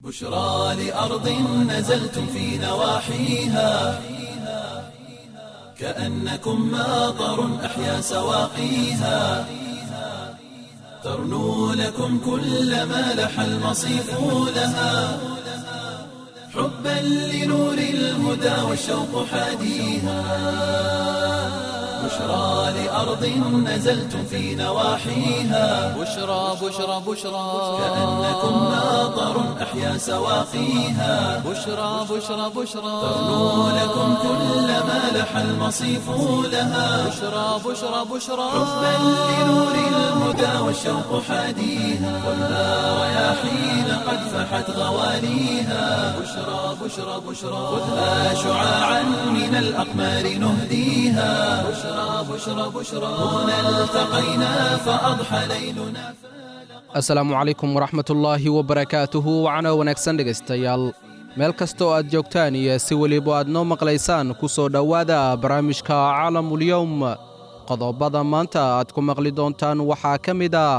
بشرى لأرض نزلتم في نواحيها كأنكم ماطر أحيا سواقيها ترنو لكم كل ما لح المصيف لها حبا لنور الهدى والشوق حاديها بشرى لأرض نزلتم في نواحيها بشرى كأنكم ماطر أحيا سواقيها بشرى ترنو لكم كل ما لح المصيف لها بشرى حبا لنور الهدى والشوق حاديها والنار رياحين قد فحت غواليها بشرى خذها شعاعا من الأقمار نهديها بشرى هنا التقينا فأضحى ليلنا asalaamu calaykum waraxmatullaahi wabarakaatuhu wacno wanaagsan dhegaystayaal meel kastoo aad joogtaan iyo si weliba aad noo maqlaysaan ku soo dhowaada barnaamijka caalamulyowm qodobada maanta aad ku maqli doontaan waxaa ka mid ah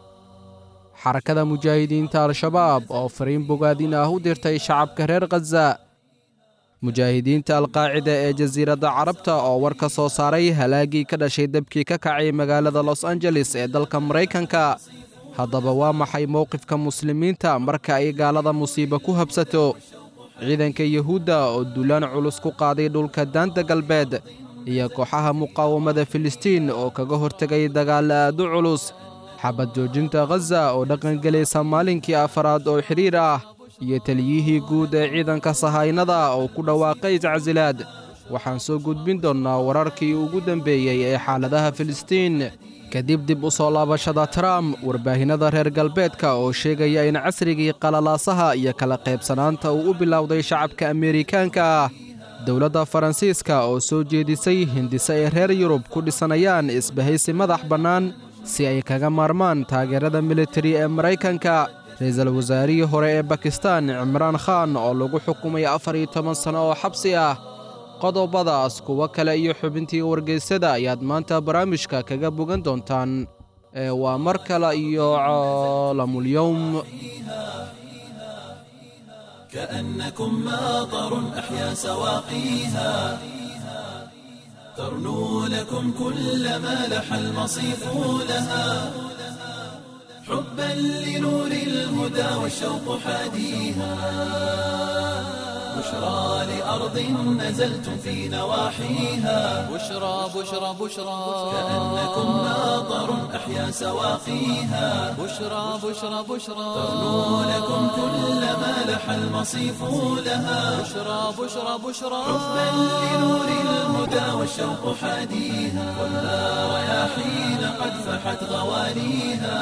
xarakada mujaahidiinta al-shabaab oo fariin bogaadin ah u dirtay shacabka reer khaza mujaahidiinta alqaacida ee jasiiradda carabta oo war ka soo saaray halaagii ka dhashay debkii ka kacay magaalada los angeles ee dalka maraykanka haddaba waa maxay mowqifka muslimiinta marka ay gaalada musiibo ku habsato ciidanka yuhuudda oo duulaan culus ku qaaday dhulka daanta galbeed iyo kooxaha muqaawamada filistiin oo kaga hortegay dagaal aad u culus xabad joojinta khaza oo dhaqangelaysa maalinkii afaraad oo xidhiir ah iyo taliyihii guud ee ciidanka sahaynada oo ku dhawaaqay iscasilaad waxaan soo gudbin doonnaa wararkii ugu dambeeyey ee xaaladaha filistiin kadib dib u soo laabashada trump warbaahinnada reer galbeedka oo sheegaya in casrigii qalalaasaha iyo kala qaybsanaanta uu u bilowday shacabka ameerikaanka ah dowladda faransiiska oo soo jeedisay hindise ay reer yurub ku dhisanayaan isbahaysi madax bannaan si ay kaga maarmaan taageerada militari ee maraykanka ra-iisul wasaarihii hore ee bakistaan cimraan khaan oo lagu xukumay 14 sano oo xabsi ah qodobadaas kuwo kale iyo xubintii wargeysyada ayaad maanta barnaamijka kaga bogan doontaan waa mar kale iyo caalamulyowm كأنكم ماطر أحيا سواقيها ترنو لكم كل ما لح المصيف لها حبا لنور الهدى والشوق حاديها بشرى لأرض نزلتم في نواحيها بشرى كأنكم ماطر أحيا سواقيها بشرى ترنو لكم كل ما لح المصيف لها بشرى حبا لنور الهدى والشوق حاديها والنار رياحين قد فحت غواليها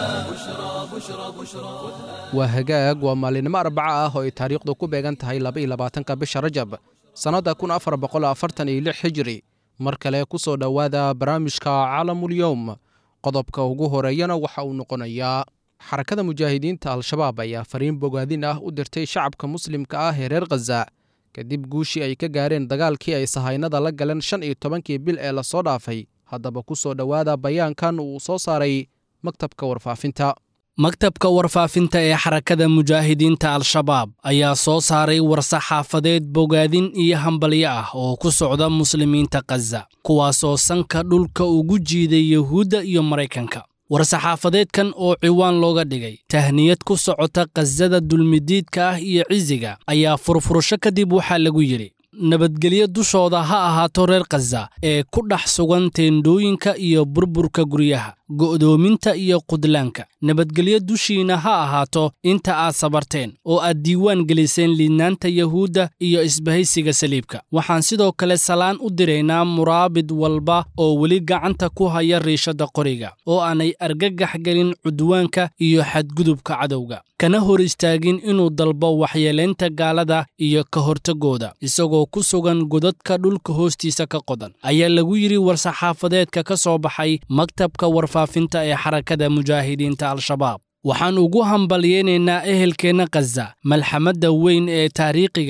بشرى waa hagaag waa maalinimo arbaca ah oo ay taariikhdu ku beegan tahay 22 bisha rajab sannadda 1446 hijri mar kale ku soo dhowaada barnaamijka caalamulyowm qodobka ugu horeeyana waxa uu noqonayaa xarakada mujaahidiinta al-shabaab ayaa fariin bogaadin ah u dirtay shacabka muslimka ah ee reer khaza kadib guushii ay ka gaareen dagaalkii ay sahaynada la galeen 15 bil ee lasoo dhaafay haddaba ku soo dhowaada bayaankan uu soo saaray maktabka warfaafinta maktabka warfaafinta ee xarakada mujaahidiinta al-shabaab ayaa soo saaray war-saxaafadeed bogaadin iyo hambalyo ah oo ku socda muslimiinta khaza kuwaasoo sanka dhulka ugu jiiday yuhuudda iyo maraykanka war-saxaafadeedkan oo ciwaan looga dhigay tahniyad ku socota khazada dulmidiidka ah iyo cisiga ayaa furfurasho kadib waxaa lagu yidhi nabadgelyo dushooda ha ahaato reer khaza ee ku dhex sugan teendhooyinka iyo burburka guryaha go'doominta iyo qudlaanka nabadgelyo dushiina ha ahaato inta aad sabarteen oo aad diiwaan geliseen liidnaanta yuhuudda iyo isbahaysiga saliibka waxaan sidoo kale salaan u diraynaa muraabid walba oo weli gacanta ku haya riishadda qoriga oo aanay argagax gelin cudwaanka iyo xadgudubka cadowga kana hor istaagin inuu dalbo waxyeelaynta gaalada iyo ka hortagooda isagoo ku sugan godadka dhulka hoostiisa ka qodan ayaa lagu yidhi war-saxaafadeedka ka soo baxay maktabka warfaafinta ee xarakada mujaahidiinta al-shabaab waxaan ugu hambalyaynaynaa ehelkeenna khaza malxamadda weyn ee taariikhiga ah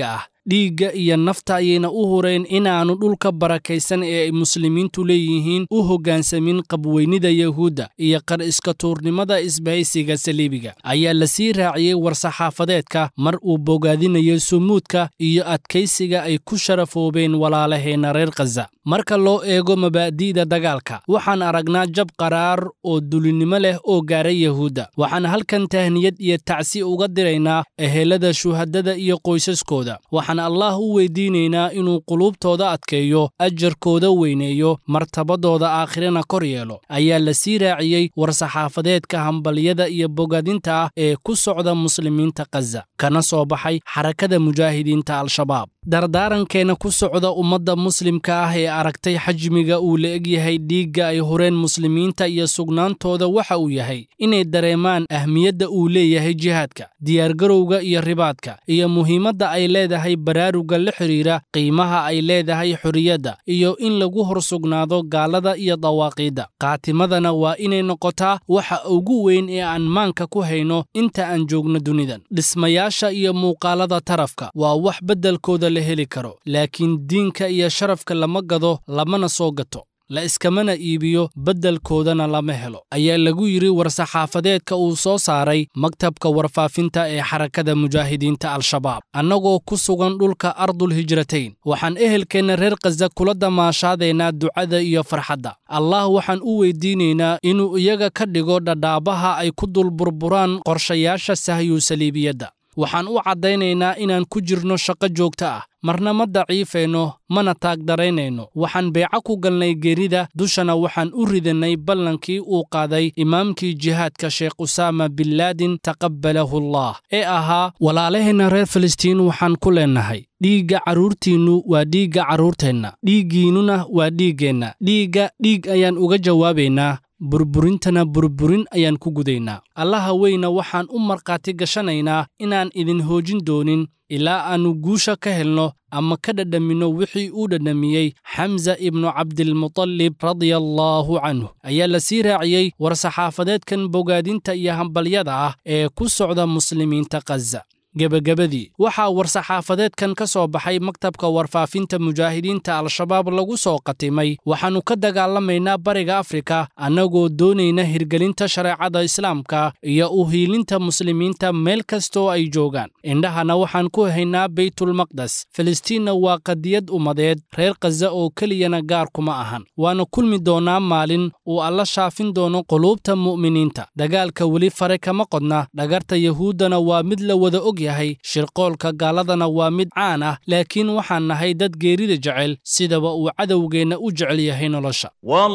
dhiigga iyo nafta ayayna u hureen inaannu dhulka barakaysan ee ay muslimiintu leeyihiin u hoggaansamin qabweynida yahuudda iyo qar iska tuurnimada isbahaysiga saliibiga, ayaa la sii raaciyey war-saxaafadeedka mar uu bogaadinayo sumuudka iyo adkaysiga ay ku sharafoobeen walaalaheenna reer khaza. marka loo eego mabaadi'da dagaalka, waxaan aragnaa jab qaraar oo dulinimo leh oo gaaray yahuudda. waxaan halkan tahniyad iyo tacsi uga diraynaa ehelada shuhadada iyo qoysaskooda. waxaan allaah u weydiinaynaa inuu quluubtooda adkeeyo, ajarkooda weyneeyo, martabadooda aakhirana kor yeelo, ayaa la sii raaciyey war-saxaafadeedka hambalyada iyo bogaadinta ah ee ku socda muslimiinta khaza, kana soo baxay xarakada mujaahidiinta al-shabaab. dardaarankeena ku socda ummadda muslimka ah ee aragtay xajmiga uu la eg yahay dhiigga ay horeen muslimiinta iyo sugnaantooda waxa uu yahay inay dareemaan ahmiyadda uu leeyahay jihaadka, diyaargarowga iyo ribaadka, iyo muhiimadda ay leedahay baraaruga la xidhiira qiimaha ay leedahay xorriyadda iyo in lagu hor sugnaado gaalada iyo dawaaqiidda. qaatimadana waa inay noqotaa waxa ugu weyn ee aan maanka ku hayno inta aan joogno dunidan. dhismayaasha iyo muuqaalada tarafka waa wax beddelkooda la heli karo, laakiin diinka iyo sharafka lama gado, lamana soo gato, la iskamana iibiyo, beddelkoodana lama helo, ayaa lagu yidhi war-saxaafadeedka uu soo saaray maktabka warfaafinta ee xarakada mujaahidiinta al-shabaab. annagoo ku sugan dhulka ardul hijratayn, waxaan ehelkeenna reer khaza kula damaashaadaynaa ducada iyo farxadda. allah waxaan u weydiinaynaa inuu iyaga ka dhigo dhadhaabaha ay ku dul burburaan qorshayaasha sahyu saliibiyadda. waxaan u caddaynaynaa inaan ku jirno shaqo joogto ah, marna ma daciifayno, mana taagdaraynayno. waxaan beeco ku galnay geerida, dushana waxaan u ridannay ballankii uu qaaday imaamkii jihaadka sheekh usaama bin laadin taqabbalahu allah, ee ahaa walaalaheenna reer filistiin waxaan ku leennahay dhiigga carruurtiinnu waa dhiigga carruurteenna, dhiiggiinnuna waa dhiiggeenna. dhiig ayaan uga jawaabaynaa, burburintana burburin ayaan ku gudaynaa. allaha weyna waxaan u markhaati gashanaynaa inaan idin hoojin doonin ilaa aannu guusha ka helno ama ka dhadhaminno wixii uu dhadhamiyey xamsa ibnu cabdilmutalib radiyallaahu canhu, ayaa la sii raaciyey war-saxaafadeedkan bogaadinta iyo hambalyada ah ee ku socda muslimiinta khaza. gebagabadii, waxaa war-saxaafadeedkan ka soo baxay maktabka warfaafinta mujaahidiinta al-shabaab lagu soo qatimay: waxaannu ka dagaalamaynaa bariga afrika annagoo doonayna hirgelinta shareecada islaamka iyo u hiilinta muslimiinta meel kastoo ay joogaan. indhahana waxaan ku haynaa baytulmaqdes. filistiinna waa qadiyad ummadeed, reer khaza oo keliyana gaar kuma ahan. waana kulmi doonaa maalin uu alla shaafin doono quluubta mu'miniinta. dagaalka weli fare kama qodna, dhagarta yahuuddana waa mid la wada og yahay, shirqoolka gaaladana waa mid caan ah, laakiin waxaan nahay dad geerida jecel sidaba uu cadowgeenna u jecel yahay nolosha.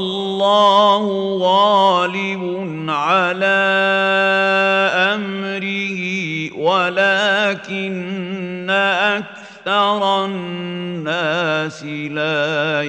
wallaahu gaalibun calaa amrihi walaakinna akthara annaasi laa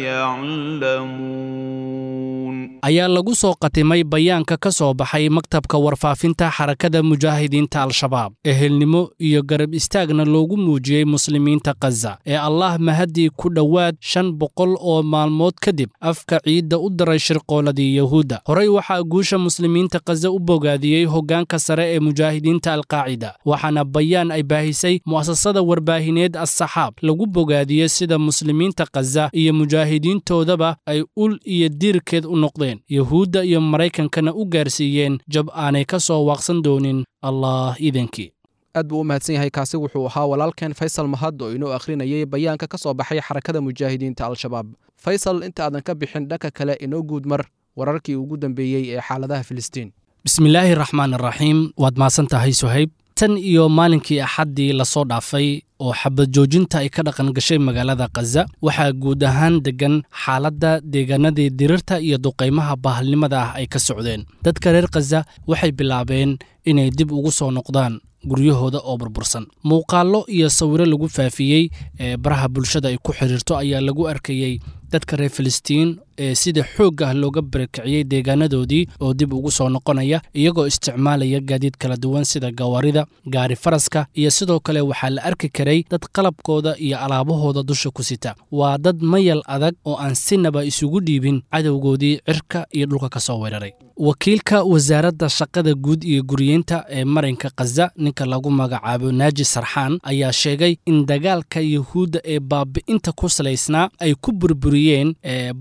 yaclamuun, ayaa lagu soo qatimay bayaanka ka soo baxay maktabka warfaafinta xarakada mujaahidiinta al-shabaab. ehelnimo iyo garab istaagna loogu muujiyey muslimiinta khaza ee allah mahaddii ku dhowaad 500 oo maalmood kadib afka ciidda u daray shirqooladii yahuudda. horey waxaa guusha muslimiinta khaza u bogaadiyey hoggaanka sare ee mujaahidiinta alqaacida, waxaana bayaan ay baahisay mu'asasada warbaahineed as-saxaab lagu bogaadiyey sida muslimiinta khaza iyo mujaahidiintoodaba ay ul iyo diirkeed u noqdeen, yahuudda iyo maraykankana u gaarsiiyeen jab aanay ka soo waaqsan doonin allah idankii. aad buu u mahadsan yahay. kaasi wuxuu ahaa walaalkeen faysal mahad oo inoo akhrinayay bayaanka ka soo baxay xarakada mujaahidiinta al-shabaab. faysal, inta aadan ka bixin dhanka kale inoo guudmar wararkii ugu dambeeyey ee xaaladaha filistiin. bismillaahi raxmaan raxiim. waad mahadsan tahay suhayb. tan iyo maalinkii axaddii la soo dhaafay oo xabad joojinta ay ka dhaqan gashay magaalada khaza, waxaa guud ahaan deggan xaaladda deegaanadii dirirta iyo duqaymaha bahalnimada ah ay ka socdeen. dadka reer khaza waxay bilaabeen inay dib ugu soo noqdaan guryahooda oo burbursan. muuqaallo iyo sawiro lagu faafiyey ee baraha bulshada ay ku xidhiirto ayaa lagu arkayey dadka reer filistiin ee sida xoog ah looga barakiciyey deegaanadoodii oo dib ugu soo noqonaya iyagoo isticmaalaya gaadiid kala duwan sida gawaarida, gaari faraska iyo sidoo kale waxaa la arki karay dad qalabkooda iyo alaabahooda dusha ku sita. waa dad mayal adag oo aan sinaba isugu dhiibin cadowgoodii cirka iyo dhulka ka soo weeraray. wakiilka wasaaradda shaqada guud iyo guriyeynta ee marinka Gaza ninka lagu magacaabo Naaji Sarxaan ayaa sheegay in dagaalka Yuhuudda ee baabi'inta ku salaysnaa ay ku burburiyeen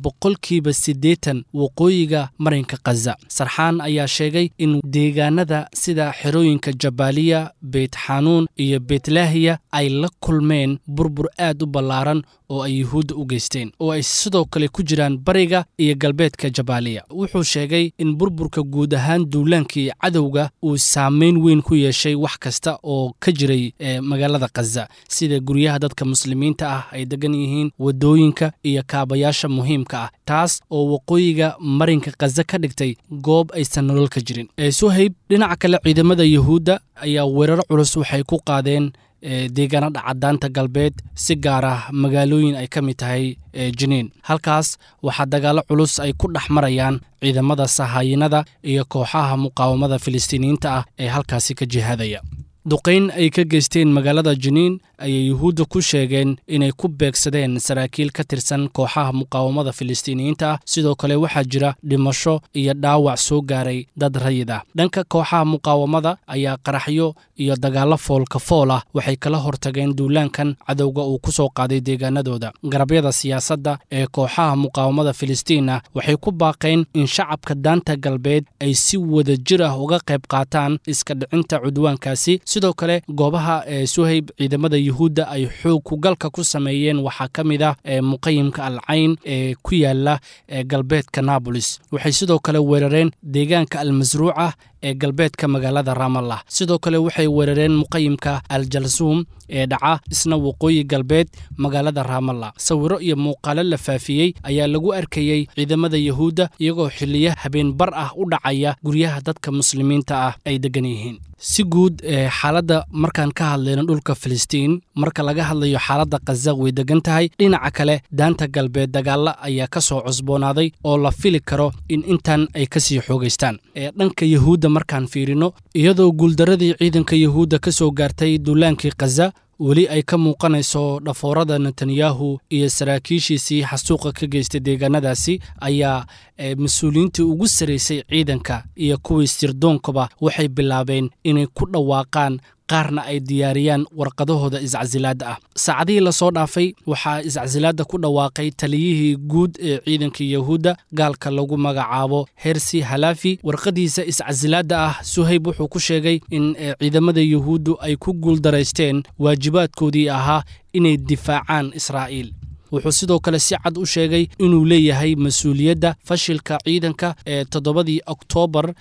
80% waqooyiga marinka Gaza. Sarxaan ayaa sheegay in deegaanada sida xerooyinka Jabaaliya, Beit Xanuun iyo Beit Laahiya ay la kulmeen burbur aad u ballaaran oo ay Yuhuudda u geysteen oo ay sidoo kale ku jiraan bariga iyo galbeedka Jabaaliya. wuxuu sheegay in burburka guud ahaan duulaankii cadowga uu saameyn weyn ku yeeshay wax kasta oo ka jiray magaalada Gaza sida guryaha dadka muslimiinta ah ay degan yihiin, wadooyinka iyo kaabayaasha muhiimka ah, taas oo waqooyiga marinka Gaza ka dhigtay goob aysan nolol ka jirin. Suhayb, dhinaca kale ciidamada Yuhuudda ayaa weerar culus waxay ku qaadeen deegaanada cadaanta galbeed si gaar ah magaalooyin ay ka mid tahay Jiniin. halkaas waxaa dagaalo culus ay ku dhaxmarayaan ciidamada sahaayinada iyo kooxaha muqaawamada Filistiiniyiinta ah ee halkaasi ka jihadaya. duqeyn ay ka geysteen magaalada Jiniin ayay Yuhuudda ku sheegeen inay ku beegsadeen saraakiil ka tirsan kooxaha muqaawamada Filistiiniyiinta ah. sidoo kale waxaa jira dhimasho iyo dhaawac soo gaaray dad rayid ah. dhanka kooxaha muqaawamada ayaa qaraxyo iyo dagaalo foolka fool ah waxay kala hortageen duulaankan cadowga uu ku soo qaaday deegaanadooda. garabyada siyaasadda ee kooxaha muqaawamada Filistiina waxay ku baaqeen in shacabka daanta galbeed ay si wada jir ah uga qayb qaataan iska dhicinta cudwaankaasi. sidoo kale goobaha Suhayb ciidamada Yuhuudda ay xoog ku galka ku sameeyeen waxaa ka mid ah muqayimka Al-Cayn ee ku yaala galbeedka Nablus. waxay sidoo kale weerareen deegaanka Al-Masruuca ee galbeedka magaalada Ramallah. sidoo kale waxay weerareen muqayimka Al-Jalsuum ee dhaca isna waqooyi galbeed magaalada Ramallah. sawiro iyo muuqaalo la faafiyey ayaa lagu arkayay ciidamada Yuhuudda iyagoo xilliya habeen bar ah u dhacaya guryaha dadka muslimiinta ah ay degan yihiin. si guud xaaladda markaan ka hadlayno dhulka Filistiin, marka laga hadlayo xaaladda Gaza way degan tahay. dhinaca kale daanta galbeed dagaalo ayaa ka soo cusboonaaday oo la fili karo in intan ay ka sii xoogaystaan. dhanka Yuhuudda markaan fiirino, iyadoo guuldaradii ciidanka Yuhuudda ka soo gaartay duulaankii Gaza weli ay ka muuqanayso dhafoorada Netanyahu iyo saraakiishiisii xasuuqa ka geystay deegaanadaasi, ayaa mas-uuliyiintii ugu saraysay ciidanka iyo kuwii sirdoonkaba waxay bilaabeen inay ku dhawaaqaan qaarna ay diyaariyaan warqadahooda iscasilaadda ah. saacadihii la soo dhaafay waxaa iscasilaadda ku dhawaaqay taliyihii guud ee ciidanka Yuhuudda gaalka lagu magacaabo Hersi Halafi. warqadiisa iscasilaadda ah Suhayb wuxuu ku sheegay in ciidamada Yuhuuddu ay ku guuldaraysteen waajibaadkoodii ahaa inay difaacaan Israa'iil. wuxuu sidoo kale si cad u sheegay inuu leeyahay mas-uuliyadda fashilka ciidanka ee 7 Oktoobar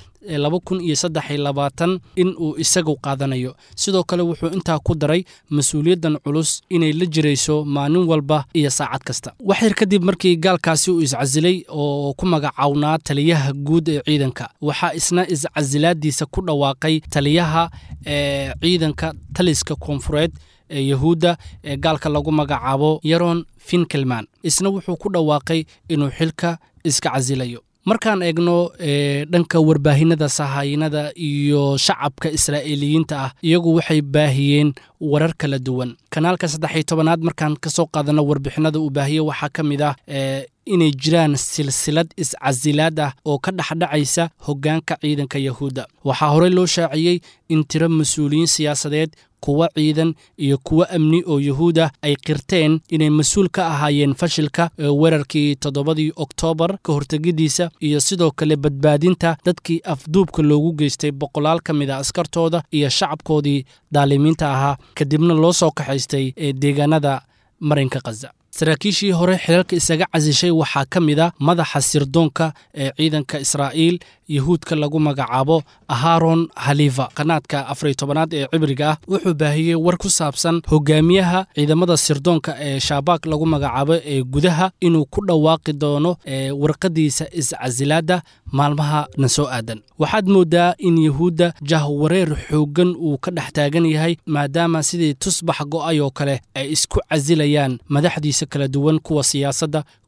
2023 in uu isagu qaadanayo. sidoo kale wuxuu intaa ku daray mas-uuliyaddan culus inay la jirayso maalin walba iyo saacad kasta. wax yar kadib markii gaalkaasi uu iscasilay oo ku magacawnaa taliyaha guud ee ciidanka, waxaa isna iscasilaadiisa ku dhawaaqay taliyaha ciidanka taliska koonfureed ee Yuhuudda ee gaalka lagu magacaabo Yaron Finkelman. isna wuxuu ku dhawaaqay inuu xilka iska casilayo. markaan eegno dhanka warbaahinada sahaayinada iyo shacabka Israa'iiliyiinta ah, iyagu waxay baahiyeen warar kala duwan. kanaalka 13aad markaan ka soo qaadano warbixinada uu baahiyay waxaa ka mid ah inay jiraan silsilad iscasilaad ah oo ka dhaxdhacaysa hoggaanka ciidanka Yuhuudda. waxaa horey loo shaaciyey in tiro mas-uuliyiin siyaasadeed, kuwa ciidan iyo kuwa amni oo Yuhuuda ay qirteen inay mas-uul ka ahaayeen fashilka weerarkii 7 Oktoobar ka hortagidiisa iyo sidoo kale badbaadinta dadkii afduubka loogu geystay boqolaal ka mid ah askartooda iyo shacabkoodii daalimiinta ahaa kadibna loo soo kaxaystay deegaanada marinka Gaza. saraakiishii hore xilalka isaga casishay waxaa ka mid ah madaxa sirdoonka ee ciidanka Israa'iil Yuhuudka lagu magacaabo Aharon Haliva. qanaadka 14aad ee cibriga ah wuxuu baahiyey war ku saabsan hogaamiyaha ciidamada sirdoonka ee Shabaak lagu magacaabo ee gudaha inuu ku dhawaaqi doono warqadiisa iscasilaadda maalmaha na soo aadan. waxaad moodaa in Yuhuudda jahwareer xoogan uu ka dhex taagan yahay maadaama sidii tusbax go'ay oo kale ay isku casilayaan madaxdiisa kala duwan, kuwa siyaasadda,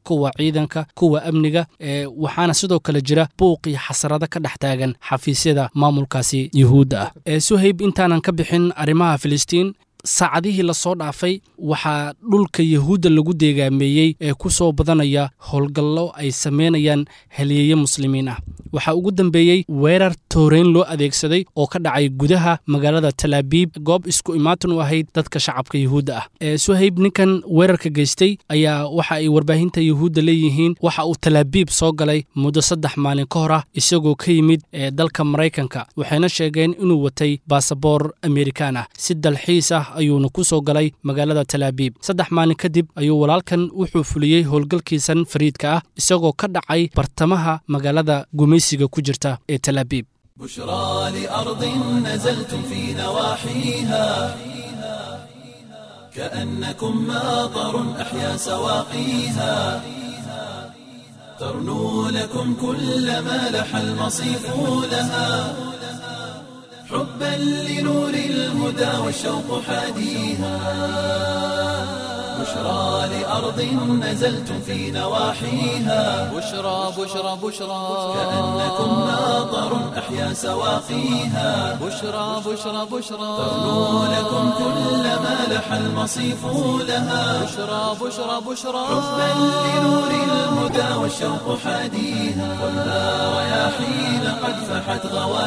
kuwa ciidanka kuwa amniga waxaana sidoo kale jira buuq iyo xasarado ka dhex taagan xafiisyada maamulkaasi yuhuudda ah. Suhayb, intaanan ka bixin arrimaha Filistiin, saacadihii la soo dhaafay waxaa dhulka yuhuudda lagu deegaameeyey ee ku soo badanaya howlgallo ay sameynayaan haliyeeye muslimiin ah. waxaa ugu dambeeyey weerar tooreyn loo adeegsaday oo ka dhacay gudaha magaalada Talaabiib, goob isku imaatin u ahayd dadka shacabka yuhuudda ah. Suhayb, ninkan weerarka geystay ayaa waxa ay warbaahinta yuhuudda leeyihiin waxa uu Talaabiib soo galay muddo 3 maalin ka hor ah isagoo ka yimid dalka Maraykanka, waxayna sheegeen inuu watay baasaboor Amerikaan ah. Si dalxiis ah ayuuna ku soo galay magaalada Talaabiib. 3 maalin kadib ayuu walaalkan wuxuu fuliyey howlgalkiisan fariidka ah isagoo ka dhacay bartamaha magaalada gumaysiga ku jirta ee Talaabiib. بشرى لأرض نزلتم في نواحيها كأنكم ماطر أحيا سواقيها ترنو لكم كل ما لح المصيف لها حبا لنور الهدى والشوق حاديها بشرى لأرض نزلتم في نواحيها بشرى بشرى بشرى كأنكم ماطر أحيا سواقيها بشرى بشرى بشرى ترنو لكم كل ما لح المصيف لها بشرى بشرى بشرى حبا لنور الهدى والشوق حاديها ولا رياحين قد فحت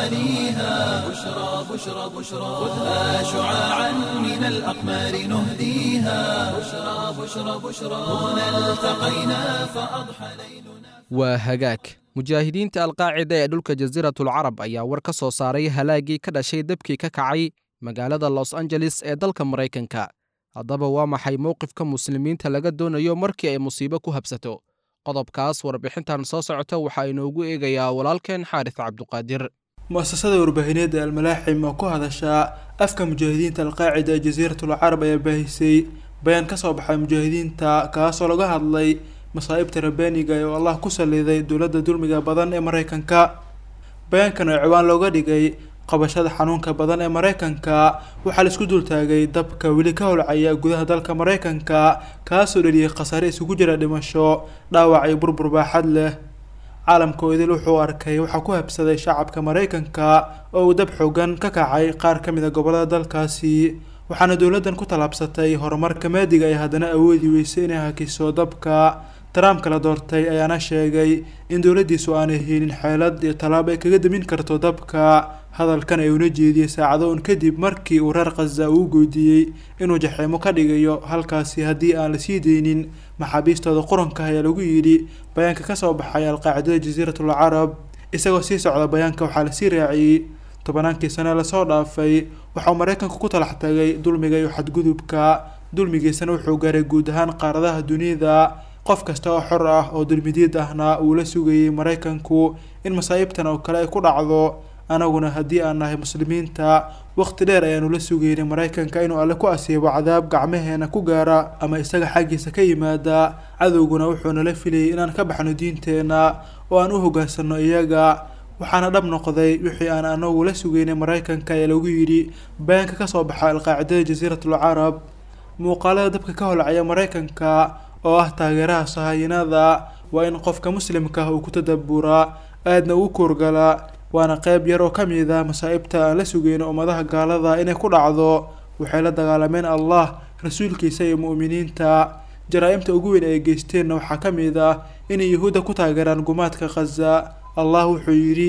غواليها بشرى بشرى بشرى خذها شعاعا من الأقمار نهديها بشرى بشرى بشرى هنا التقينا فأضحى ليلنا. وهجاك mujaahidiinta alqaacida ee dhulka jasiiratul carab ayaa war ka soo saaray halaagii ka dhashay dabkii ka kacay magaalada Los Angeles ee dalka Maraykanka. haddaba waa maxay mowqifka muslimiinta laga doonayo markii ay musiibo ku habsato? qodobkaas warbixintan soo socota waxaa inoogu eegayaa walaalkeen Xaarith Cabduqaadir. muasasada warbaahineed ee Almalaaxim oo ku hadasha afka mujaahidiinta alqaacida ee jasiiratul carab ayaa baahisay bayaan ka soo baxay mujaahidiinta kaasoo laga hadlay masaa'ibta rabbaaniga ee Allah ku saliiday dowladda dulmiga badan ee Maraykanka. bayaankan oo ciwaan looga dhigay qabashada xanuunka badan ee Maraykanka waxaa la isku dultaagay dabka weli ka holcaya gudaha dalka Maraykanka kaasoo dhaliyay khasaare isugu jira dhimasho, dhaawac iyo burbur baaxad leh. caalamka idil wuxuu arkay waxa ku habsaday shacabka Maraykanka oo dab xooggan ka kacay qaar ka mid ah gobollada dalkaasi, waxaana dowladdan ku talaabsatay horumarka maadiga ay haddana awoodi weysay inay hakiso dabka. Trump kala doortay ayaana sheegay in dowladdiisu aanay helin xeelad iyo talaabo ay kaga damin karto dabka. hadalkan ay una jeediyay saacado un kadib markii uu reer Gaza uu goodiyay inuu jaxeemo ka dhigayo halkaasi haddii aan la sii deynin maxaabiistooda quranka ayaa lagu yidhi bayaanka ka soo baxay alqaacidada jasiiratul carab. isagoo sii socda bayaanka waxaa la sii raaciyay 10 sano la soo dhaafay waxa uu Maraykanku ku talax tagay dulmiga iyo xadgudubka. dulmigiisana wuxuu gaaray guud ahaan qaaradaha dunida. qof kasta oo xor ah oo dulmidiid ahna uu la sugayay Maraykanku in masaa'ibtan oo kale ay ku dhacdo. anaguna haddii aan nahay muslimiinta waqti dheer ayaanu la sugaynay Maraykanka inuu alle ku asiibo cadaab gacmaheena ku gaara ama isaga xaggiisa ka yimaada. cadowguna wuxuu nala filayay inaan ka baxno diinteena oo aan u hogaansano iyaga. waxaana dhab noqday wixii aan anagu la sugaynay Maraykanka ee lagu yidhi bayaanka ka soo baxa alqaacidada jasiiratul carab. muuqaalada dabka ka holcaya Maraykanka oo ah taageeraha sahaayinada waa in qofka muslimka ah uu ku tadabburaa aadna u koorgala, waana qayb yar oo ka mid ah masaa'ibta aan la sugayno ummadaha gaalada inay ku dhacdo. waxay la dagaalameen Allah, rasuulkiisa iyo mu'miniinta. jaraa'imta ugu weyn ee geysteenna waxaa ka mid ah inay yuhuudda ku taageeraan gumaadka Gaza. Allah wuxuu yidhi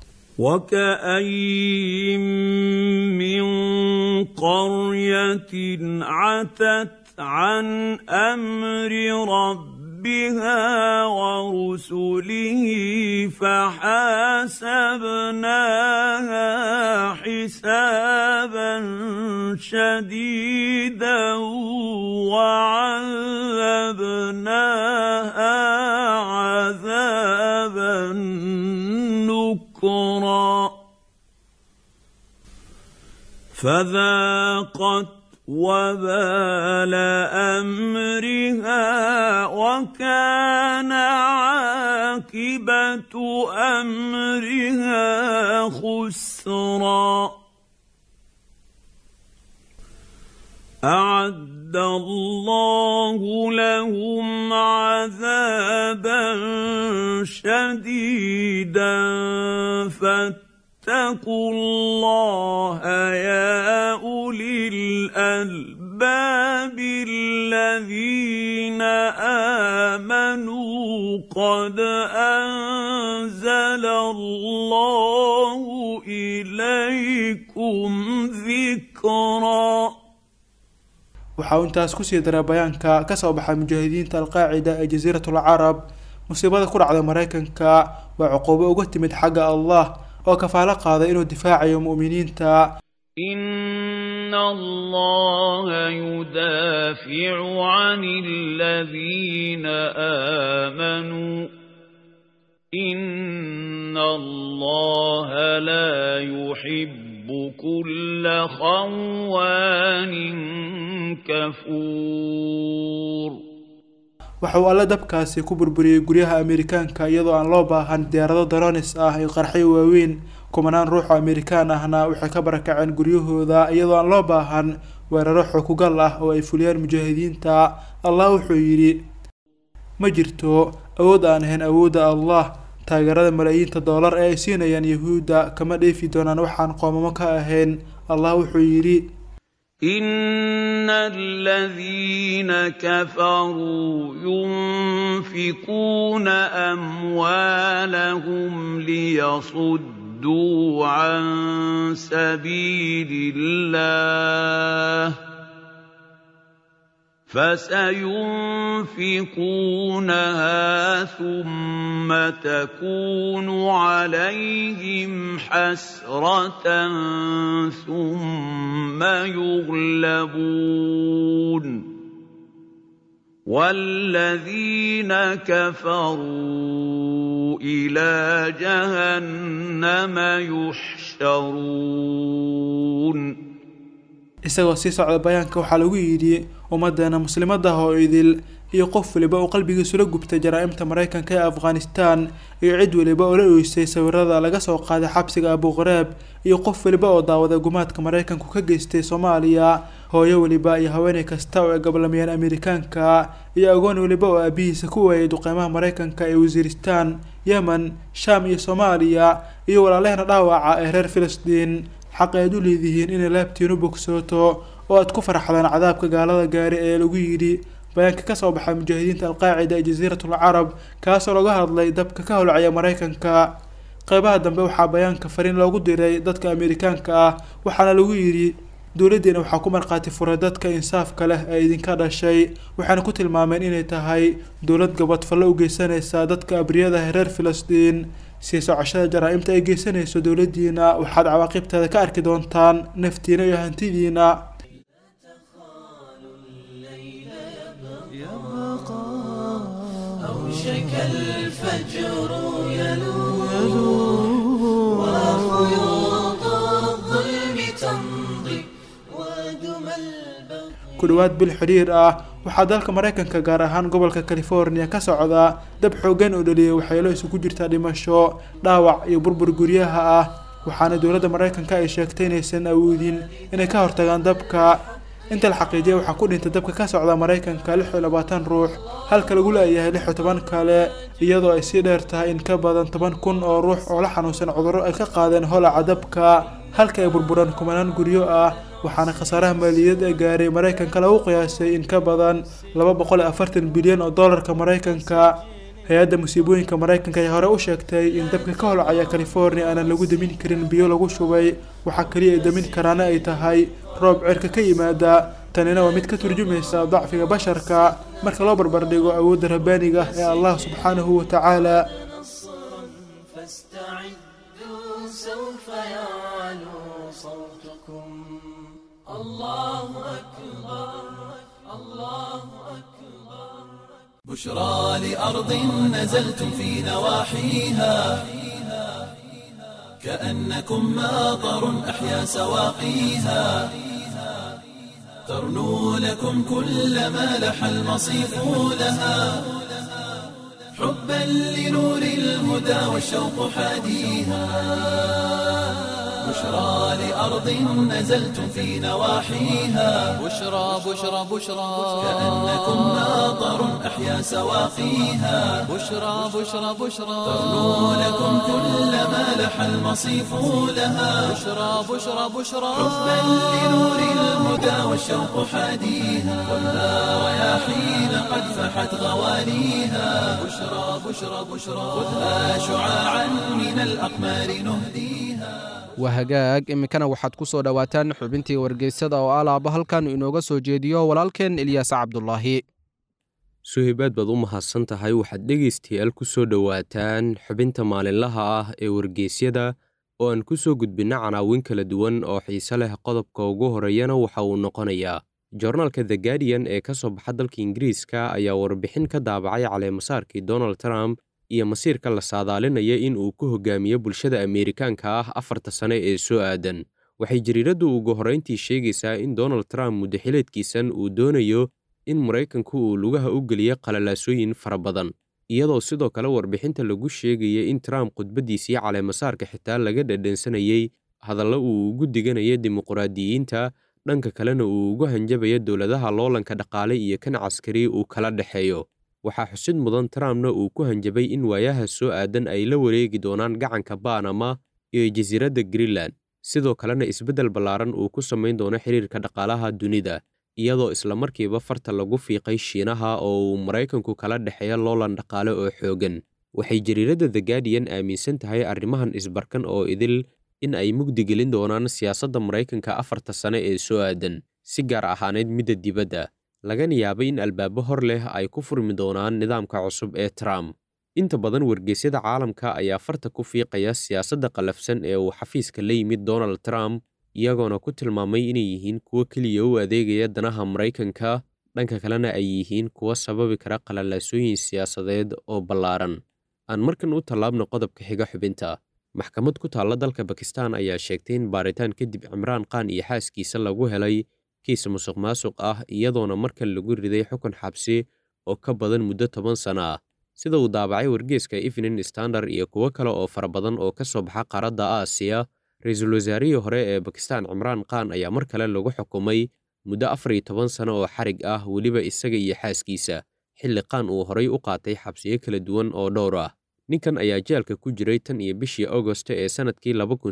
وكأين من قرية عتت عن أمر ربها ورسله فحاسبناها حسابا شديدا وعذبناها عذابا نكرا فذاقت وبال أمرها وكان عاقبة أمرها خسرا أعد الله لهم عذابا شديدا فاتقوا الله يا أولي الألباب الذين آمنوا قد أنزل الله إليكم ذكرا. waxa uu intaas ku sii daray bayaanka ka soo baxay mujaahidiinta alqaacida ee jasiiratul carab musiibada ku dhacday Mareykanka waa cuqubo uga timid xagga Allah oo kafaalo qaaday inuu difaacayo mu'miniinta. إن الله يدافع عن الذين آمنوا إن الله لا يحب كل خوان كفور. waxa uu alla dabkaasi ku burburiyay guryaha Ameerikaanka iyadoo aan loo baahan diyaarado drones ah iyo qarxyo waaweyn. kumanaan ruux oo Ameerikaan ahna waxay ka barakaceen guryahooda iyadoo aan loo baahan weeraro xukugal ah oo ay fuliyaan mujaahidiinta. Allah wuxuu yiri ma jirto awood aan ahayn awoodda Allah. taageerada malaayiinta dollar ee ay siinayaan Yahuuda kama dheefi doonaan waxaan qoomamo ka ahayn. Allah wuxuu yiri إن الذين كفروا ينفقون أموالهم ليصدوا عن سبيل الله فسينفقونها ثم تكون عليهم حسرة ثم يغلبون والذين كفروا إلى جهنم يحشرون. isagoo sii socda bayaanka waxaa lagu yidhi ummadana muslimada oo idil iyo qof waliba oo qalbigiisu la gubtay jaraa'imta Mareykanka ee Afghanistan iyo cid waliba oo la ooysay sawirada laga soo qaaday xabsiga Abu Ghraib iyo qof waliba oo daawada gumaadka Mareykanku ka geystay Soomaaliya hooyo waliba iyo haweeney kasta oo gablamiyeen Ameerikaanka iyo agoon waliba oo aabihiisa ku waayay duqeymaha Mareykanka ee Waziristan, Yemen, Sham iyo Soomaaliya iyo walaalahana dhaawaca ee reer Filistiin. xaqeedu leedihiin in laabtiinu bogsooto oo aad ku faraxdaan cadaabka gaalada gaari ee lagu yiri bayaanka ka soo baxay mujaahidiinta alqaacida ee jasiiratul carab kaas oo laga hadlay dabka ka howlcaya Mareykanka. qaybaha dambe waxaa bayaanka fariin loogu diray dadka Ameerikaanka ah waxaana lagu yiri dawladdeena waxaa ku marqaati furay dadka insaafka leh ee idinka dhashay waxaana ku tilmaameen inay tahay dawlad gabadfallo u geysanaysa dadka abriyada reer Filistiin. sii socashada jaraa'imta ay geysanayso dawladdiina waxaad cawaaqibteeda ka arki doontaan naftiina iyo hantidiina. أوشك الفجر يلوح وخيوط الظلم تمضي ودم البغي. ku dhawaad bil xiriir ah waxaa dalka Mareykanka gaar ahaan gobolka California ka socda dab xooggan oo dhaliyay waxyeelo isugu jirta dhimasho, dhaawac iyo burbur guryaha ah. waxaana dawladda Mareykanka ay sheegtay inaysan awoodin inay ka hortagaan dabka. inta la xaqiijiyay waxaa ku dhintay dabka ka socda Mareykanka 26 ruux halka lagu leeyahay 16 kale iyadoo ay sii dheer tahay in ka badan 10,000 oo ruux oo la xanuunsan cudurro ay ka qaadeen holaca dabka halka ay burburaan kumanaan guryo ah. waxaana khasaaraha maaliyadeed ee gaaray Mareykanka lagu qiyaasay in ka badan 240 bilyan oo dollarka Mareykanka. hay'adda musiibooyinka Mareykanka ay hore u sheegtay in dabka ka howlcaya California aan lagu damin karin biyo lagu shubay waxa kaliya ay damin karaan ay tahay roob cirka ka yimaada. tanina waa mid ka turjumaysa dacfiga basharka marka loo barbar dhigo awoodda rabbaaniga ee Allah subhanahu wa ta'ala. الله أكبر الله أكبر. بشرى لأرض نزلتم في نواحيها كأنكم ماطر أحيا سواقيها ترنو لكم كل ما لح المصيف لها حبا لنور الهدى والشوق حاديها بشرى لأرض نزلتم في نواحيها بشرى بشرى بشرى كأنكم ماطر أحيا سواقيها بشرى بشرى بشرى ترنو لكم كل ما لح المصيف لها بشرى بشرى بشرى حبا لنور الهدى والشوق حاديها خذها رياحين قد فحت غوانيها بشرى بشرى بشرى خذها شعاعا من الأقمار نهديها. wahagaag iminkana waxaad ku soo dhowaataan xubintii wargeysada oo alaaba halkan inooga soo jeediyo walaalkeen ilyaas cabdulaahi. suhaybaad baad u mahadsan tahay. waxaad dhegaystayaal ku soo dhowaataan xubinta maalinlaha ah ee wargeysyada oo aan ku soo gudbinna canaawin kala duwan oo xiise leh. qodobka ugu horeeyana waxa uu noqonayaa joornaalka The Guardian ee ka soo baxa dalka Ingiriiska ayaa warbixin ka daabacay caleemasaarkii Donald Trump iyo masiirka la saadaalinaya in uu ku hogaamiyo bulshada Ameerikaanka ah 4 sano ee soo aadan. waxay jariiradu ugu horreyntii sheegaysaa in Donald Trump muddaxileedkiisan uu doonayo in Maraykanku uu lugaha u geliyo qalalaasooyin fara badan, iyadoo sidoo kale warbixinta lagu sheegaya in Trump khudbadiisii caleemasaarka xitaa laga dhadhansanayay hadallo uu ugu diganayo dimuqraadiyiinta, dhanka kalena uu ugu hanjabayo dowladaha loolanka dhaqaale iyo kan caskari uu kala dhexeeyo. waxaa xusid mudan Trumpna uu ku hanjabay in waayaha soo aadan ay la wareegi doonaan gacanka Panama iyo jasiiradda Greenland, sidoo kalena isbeddel ballaaran uu ku samayn doono xiriirka dhaqaalaha dunida, iyadoo isla markiiba farta lagu fiiqay Shiinaha oo uu Maraykanku kala dhexeeyo loolan dhaqaale oo xoogan. waxay jariiradda The Guardian aaminsan tahay arrimahan isbarkan oo idil in ay mugdi gelin doonaan siyaasadda Maraykanka 4 sano ee soo aadan, si gaar ahaaneed midda dibadda, lagana yaabay in albaabo hor leh ay ku furmi doonaan nidaamka cusub ee Trump. inta badan wargeysyada caalamka ayaa farta ku fiiqaya siyaasadda qalafsan ee uu xafiiska la yimid Donald Trump, iyagoona ku tilmaamay inay yihiin kuwo keliya u adeegaya danaha Maraykanka, dhanka kalena ay yihiin kuwo sababi kara qalalaasooyin siyaasadeed oo ballaaran. aan markan u tallaabno qodobka xiga xubinta. maxkamad ku taalla dalka Bakistan ayaa sheegtay in baaritaan kadib Imraan Khan iyo xaaskiisa lagu helay kiis musuqmaasuq ah, iyadoona markan lagu riday xukun xabsi oo ka badan muddo 10 sano ah, sida uu daabacay wargeyska Evening Standard iyo kuwo kale oo fara badan oo ka soo baxa qaaradda Aasiya. Ra'iisul wasaarihii hore ee Bakistan Imraan Khan ayaa mar kale lagu xukumay muddo 14 sano oo xarig ah, weliba isaga iyo xaaskiisa, xilli Khan uu horay u qaatay xabsiyo kala duwan oo dhowr ah. ninkan ayaa jeelka ku jiray tan iyo bishii Agosto ee sanadkii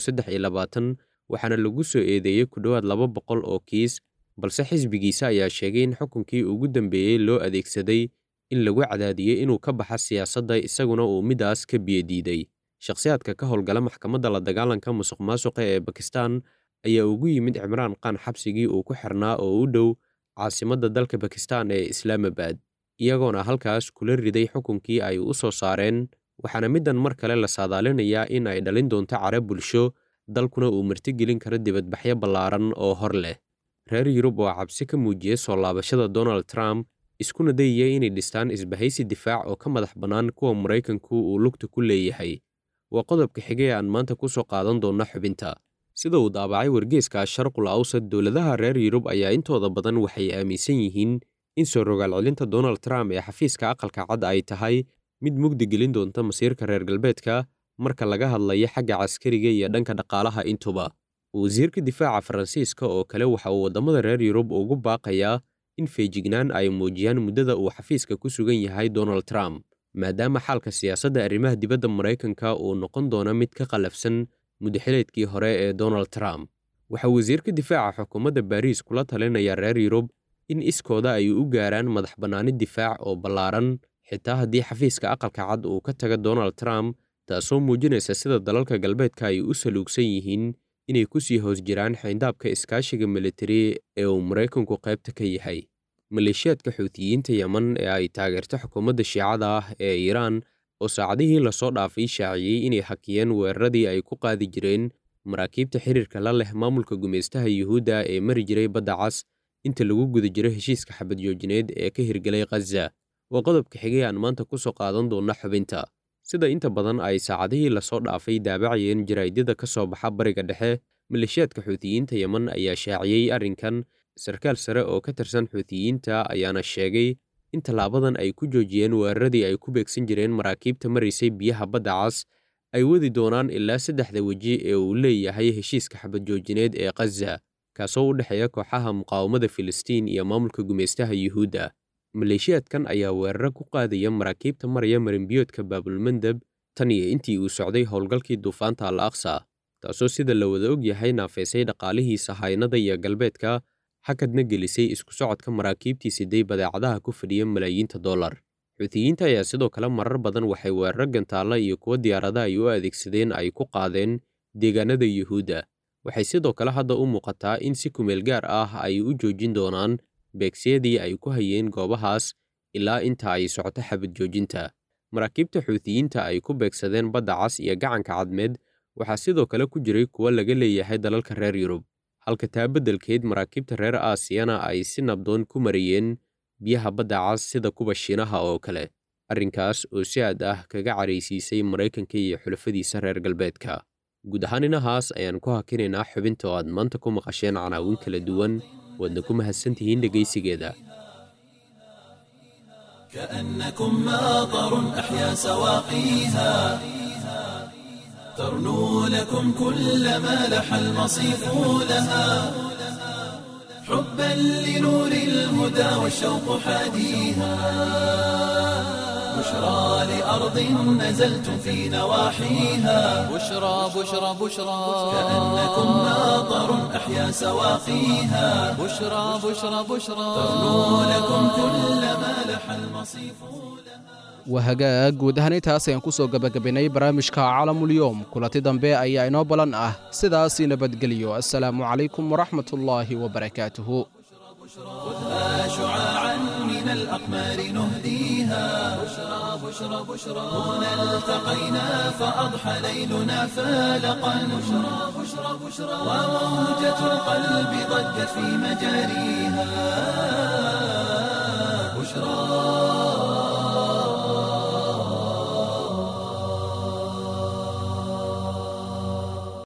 2023, waxaana lagu soo eedeeyey ku dhowaad 200 oo kiis, balse xisbigiisa ayaa sheegay in xukunkii ugu dambeeyey loo adeegsaday in lagu cadaadiyey inuu ka baxa siyaasadda, isaguna uu midaas ka biyadiiday. shakhsiyaadka ka howlgala maxkamadda la dagaalanka musuqmaasuqa ee Bakistan ayaa ugu yimid Imraan Khan xabsigii uu ku xirnaa oo u dhow caasimadda dalka Bakistan ee Islamabad, iyagoona halkaas kula riday xukunkii ay u soo saareen. waxaana middan mar kale la saadaalinayaa in ay dhalin doonto care bulsho, dalkuna uu martigelin karo dibadbaxyo ballaaran oo hor leh. reer Yurub oo cabsi ka muujiyey soo laabashada Donald Trump, iskuna dayaya inay dhistaan isbahaysi difaac oo ka madax bannaan kuwa Maraykanku uu lugta ku leeyahay. waa qodobka xigay aan maanta ku soo qaadan doona xubinta. sida uu daabacay wargeyska Sharqul Awsat, dowladaha reer Yurub ayaa intooda badan waxay aaminsan yihiin in soo rogaal celinta Donald Trump ee xafiiska aqalka cad ay tahay mid mugdi gelin doonta masiirka reer galbeedka marka laga hadlayo xagga caskariga iyo dhanka dhaqaalaha intuba. wasiirka difaaca Faransiiska oo kale waxa uu waddamada reer Yurub ugu baaqayaa in feejignaan ay muujiyaan muddada uu xafiiska ku sugan yahay Donald Trump, maadaama xaalka siyaasadda arrimaha dibadda Maraykanka uu noqon doono mid ka qalafsan muddaxileedkii hore ee Donald Trump. waxa wasiirka difaaca xukuumadda Bariis kula talinaya reer Yurub in iskooda ay u gaaraan madax bannaani difaac oo ballaaran, xitaa haddii xafiiska aqalka cad uu ka taga Donald Trump, taasoo muujinaysa sida dalalka galbeedka ay u saluugsan yihiin inay ku sii hoos jiraan xayndaabka iskaashiga militari ee uu Maraykanku qaybta ka yahay. maleeshiyaadka Xuutiyiinta Yemen ee ay taageerto xukuumadda Shiicada ah ee Iiraan oo saacadihii lasoo dhaafay shaaciyey inay hakiyeen weeraradii ay ku qaadi jireen maraakiibta xiriirka la leh maamulka gumeystaha Yuhuudda ee mari jiray Badda Cas inta lagu guda jiro heshiiska xabad joojineed ee ka hirgelay Gaza. waa qodobka xigay aan maanta ku soo qaadan doona xubinta. sida inta badan ay saacadihii lasoo dhaafay daabacayeen jaraa'idyada ka soo baxa Bariga Dhexe, maleeshiyaadka Xuutiyiinta Yemen ayaa shaaciyey arrinkan. sarkaal sare oo ka tirsan Xuutiyiinta ayaana sheegay in tallaabadan ay ku joojiyeen weeraradii ay ku beegsan jireen maraakiibta maraysay biyaha Badda Cas, ay wadi doonaan ilaa 3 weji ee uu leeyahay heshiiska xabad joojineed ee Gaza, kaasoo u dhexeeya kooxaha muqaawamada Filistiin iyo maamulka gumeystaha Yuhuudda. Maleeshiyaadkan ayaa weeraro ku qaadaya maraakiibta maraya marinbiyoodka Baabilmandab tan iyo intii uu socday howlgalkii duufaanta Al-Aqsa, taasoo sida la wada og yahay naafeysay dhaqaalihii sahaynada iyo galbeedka, xakadna gelisay isku socodka maraakiibtii siday badeecadaha ku fadhiya malaayiinta dollar. Xuutiyiinta ayaa sidoo kale marar badan waxay weeraro gantaalla iyo kuwa diyaaradaha ay u adeegsadeen ay ku qaadeen deegaanada Yuhuudda. Waxay sidoo kale hadda u muuqataa in si kumeel gaar ah ay u joojin doonaan beegsiyadii ay ku hayeen goobahaas ilaa inta ay socoto xabad joojinta. Maraakiibta Xuutiyiinta ay ku beegsadeen Badda Cas iyo Gacanka Cadmeed waxaa sidoo kale ku jiray kuwa laga leeyahay dalalka reer Yurub, halka taa beddelkeed maraakiibta reer Aasiyana ay si nabdoon ku marayeen biyaha Badda Cas sida kuwa Shiinaha oo kale, arrinkaas oo si aad ah kaga caraysiisay Maraykanka iyo xulafadiisa reer galbeedka. Guud ahaan inahaas ayaan ku hakinaynaa xubinta oo aad maanta ku maqasheen canaawin kala duwan, waadna ku mahadsantihiin dhegaysigeeda. كأنكم ماطر أحيا سواقيها ترنو لكم كل ما لح المصيف لها حبا لنور الهدى والشوق حاديها بشرى لأرض نزلتم في نواحيها بشرى بشرى بشرى كأنكم ماطر أحيا سواقيها بشرى بشرى بشرى ترنو لكم كل ما لح المصيف wahagaag guud ahaan intaas ayaan ku soo gabagabaynay barnaamijka caalamulyoom. kulanti dambe ayaa inoo balan ah. sidaasi nabadgelyo. assalaamu calaykum waraxmatullaahi wabarakaatuhu. خذها شعاعا من الأقمار نهديها بشرى بشرى بشرى هنا التقينا فأضحى ليلنا فالقا بشرى بشرى بشرى وموجة القلب ضجت في مجاريها بشرى.